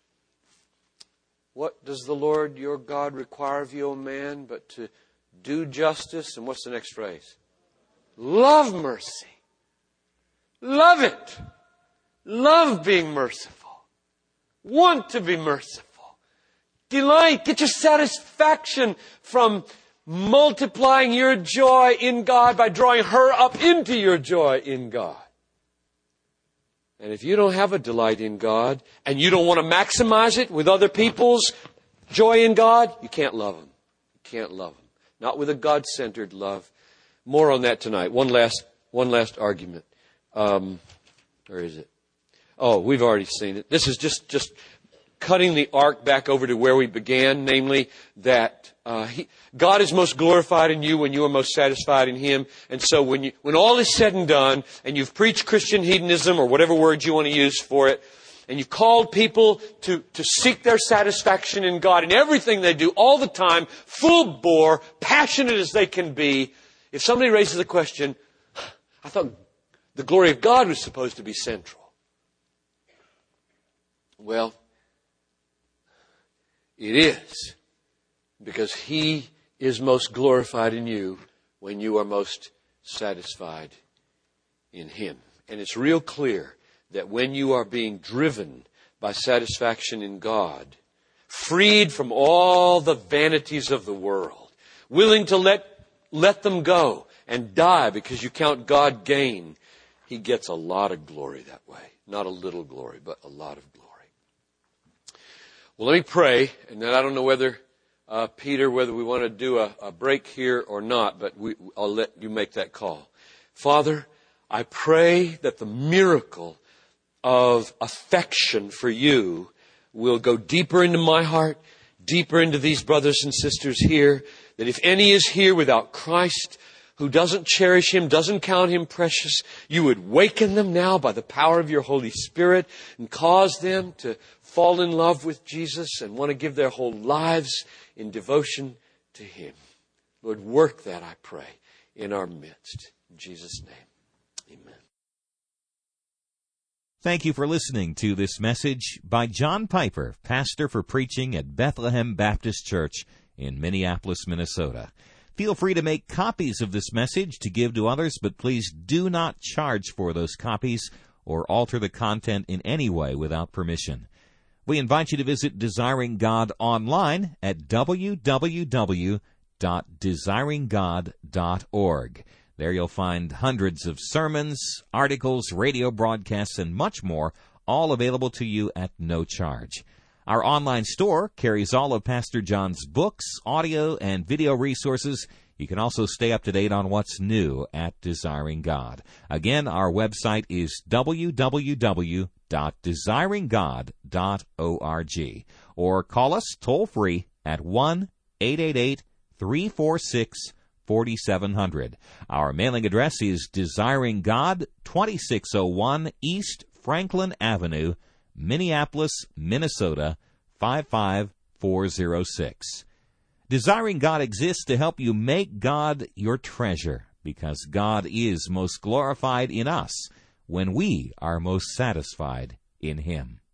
"What does the Lord your God require of you, O man, but to do justice?" And what's the next phrase? "Love mercy." Love it. Love being merciful. Want to be merciful. Delight. Get your satisfaction from multiplying your joy in God by drawing her up into your joy in God. And if you don't have a delight in God, and you don't want to maximize it with other people's joy in God, you can't love them. You can't love them. Not with a God-centered love. More on that tonight. One last argument. Where is it? Oh, we've already seen it. This is just cutting the arc back over to where we began, namely that God is most glorified in you when you are most satisfied in Him. And so when all is said and done, and you've preached Christian hedonism, or whatever word you want to use for it, and you've called people to seek their satisfaction in God in everything they do, all the time, full bore, passionate as they can be, if somebody raises the question, "I thought the glory of God was supposed to be central." Well, it is, because He is most glorified in you when you are most satisfied in Him. And it's real clear that when you are being driven by satisfaction in God, freed from all the vanities of the world, willing to let them go and die because you count God gain, He gets a lot of glory that way. Not a little glory, but a lot of glory. Well, let me pray, and then I don't know whether, Peter, whether we want to do a break here or not, but I'll let you make that call. Father, I pray that the miracle of affection for you will go deeper into my heart, deeper into these brothers and sisters here, that if any is here without Christ, who doesn't cherish Him, doesn't count Him precious, you would waken them now by the power of your Holy Spirit and cause them to fall in love with Jesus and want to give their whole lives in devotion to Him. Lord, work that, I pray, in our midst. In Jesus' name, amen. Thank you for listening to this message by John Piper, pastor for preaching at Bethlehem Baptist Church in Minneapolis, Minnesota. Feel free to make copies of this message to give to others, but please do not charge for those copies or alter the content in any way without permission. We invite you to visit Desiring God online at www.desiringgod.org. There you'll find hundreds of sermons, articles, radio broadcasts, and much more, all available to you at no charge. Our online store carries all of Pastor John's books, audio, and video resources. You can also stay up to date on what's new at Desiring God. Again, our website is www.desiringgod.org. Or call us toll-free at 1-888-346-4700. Our mailing address is Desiring God, 2601 East Franklin Avenue, Minneapolis, Minnesota, 55406. Desiring God exists to help you make God your treasure, because God is most glorified in us when we are most satisfied in Him.